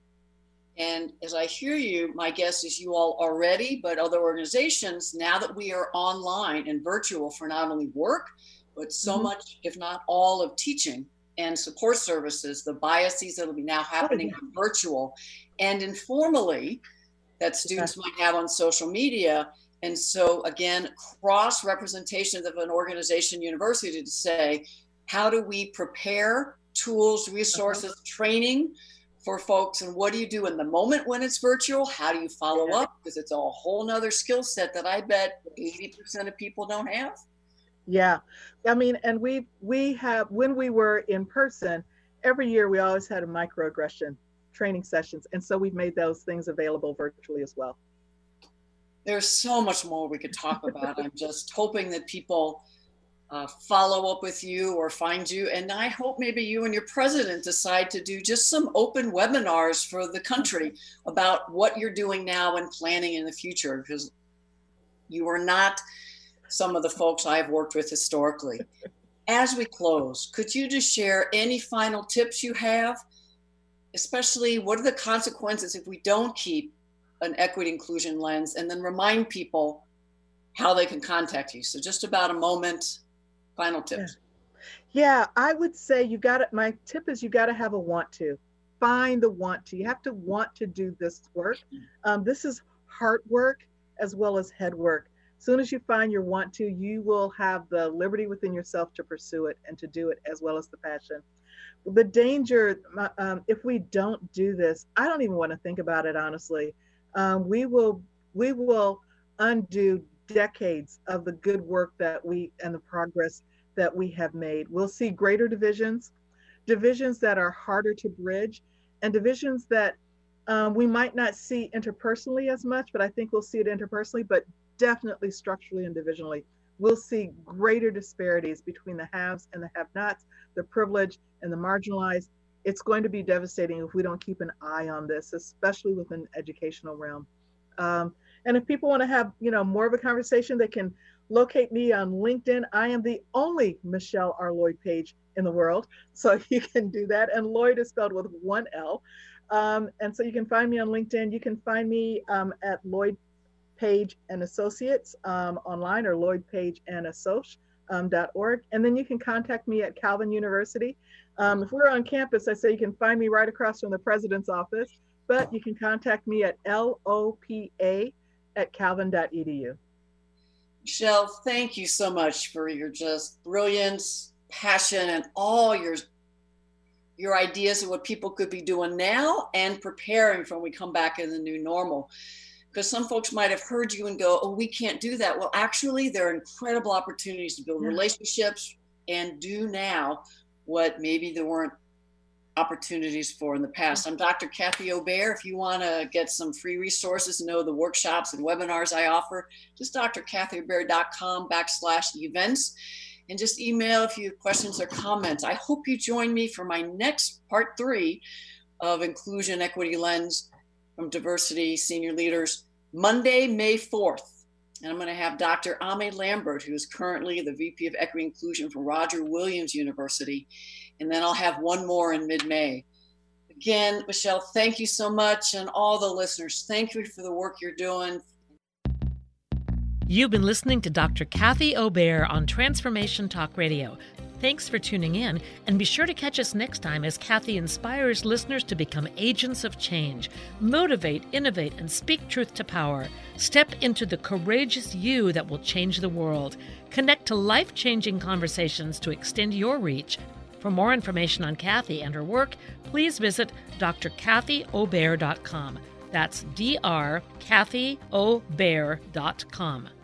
And as I hear you, my guess is you all already, but other organizations, now that we are online and virtual for not only work, but so mm-hmm. much, if not all, of teaching and support services, the biases that will be now happening oh, yeah. virtual and informally that students yeah. might have on social media. And so again, cross representation of an organization, university, to say, how do we prepare tools, resources, uh-huh. training for folks, and what do you do in the moment when it's virtual? How do you follow yeah. up? Because it's a whole nother skill set that I bet eighty percent of people don't have. Yeah, I mean, and we we have, when we were in person, every year we always had a microaggression training sessions. And so we've made those things available virtually as well. There's so much more we could talk about. I'm just hoping that people Uh, follow up with you or find you. And I hope maybe you and your president decide to do just some open webinars for the country about what you're doing now and planning in the future, because you are not some of the folks I've worked with historically. As we close, could you just share any final tips you have, especially what are the consequences if we don't keep an equity inclusion lens, and then remind people how they can contact you. So just about a moment. Final tips. Yeah. yeah, I would say you got to, my tip is you got to have a want to. Find the want to. You have to want to do this work. Um, this is heart work as well as head work. As soon as you find your want to, you will have the liberty within yourself to pursue it and to do it, as well as the passion. The danger, um, if we don't do this, I don't even want to think about it, honestly. Um, we will, we will undo decades of the good work that we and the progress that we have made. We'll see greater divisions, divisions that are harder to bridge, and divisions that um, we might not see interpersonally as much, but I think we'll see it interpersonally, but definitely structurally and divisionally. We'll see greater disparities between the haves and the have-nots, the privileged and the marginalized. It's going to be devastating if we don't keep an eye on this, especially within the educational realm. Um, and if people want to have, you know, more of a conversation, they can locate me on LinkedIn. I am the only Michelle R. Lloyd Page in the world, so you can do that. And Lloyd is spelled with one L. Um, and so you can find me on LinkedIn. You can find me um, at Lloyd Page and Associates um, online, or Lloyd Page and Assoc um, .org. And then you can contact me at Calvin University. Um, if we're on campus, I say you can find me right across from the president's office, but you can contact me at L O P A at calvin dot e d u. Michelle, thank you so much for your just brilliance, passion, and all your your ideas of what people could be doing now and preparing for when we come back in the new normal. Because some folks might have heard you and go, oh, we can't do that. Well, actually, there are incredible opportunities to build Yeah. relationships and do now what maybe there weren't opportunities for in the past. I'm Doctor Kathy Obear. If you want to get some free resources and know the workshops and webinars I offer, just d r kathy obear dot com backslash events. And just email if you have questions or comments. I hope you join me for my next part three of Inclusion Equity Lens from Diversity Senior Leaders, Monday, May fourth. And I'm going to have Doctor Ame Lambert, who is currently the V P of Equity Inclusion for Roger Williams University. And then I'll have one more in mid-May. Again, Michelle, thank you so much. And all the listeners, thank you for the work you're doing. You've been listening to Doctor Kathy Obear on Transformation Talk Radio. Thanks for tuning in, and be sure to catch us next time as Kathy inspires listeners to become agents of change, motivate, innovate, and speak truth to power. Step into the courageous you that will change the world. Connect to life-changing conversations to extend your reach. For more information on Kathy and her work, please visit d r kathy obear dot com. That's D R Kathy Obear dot com.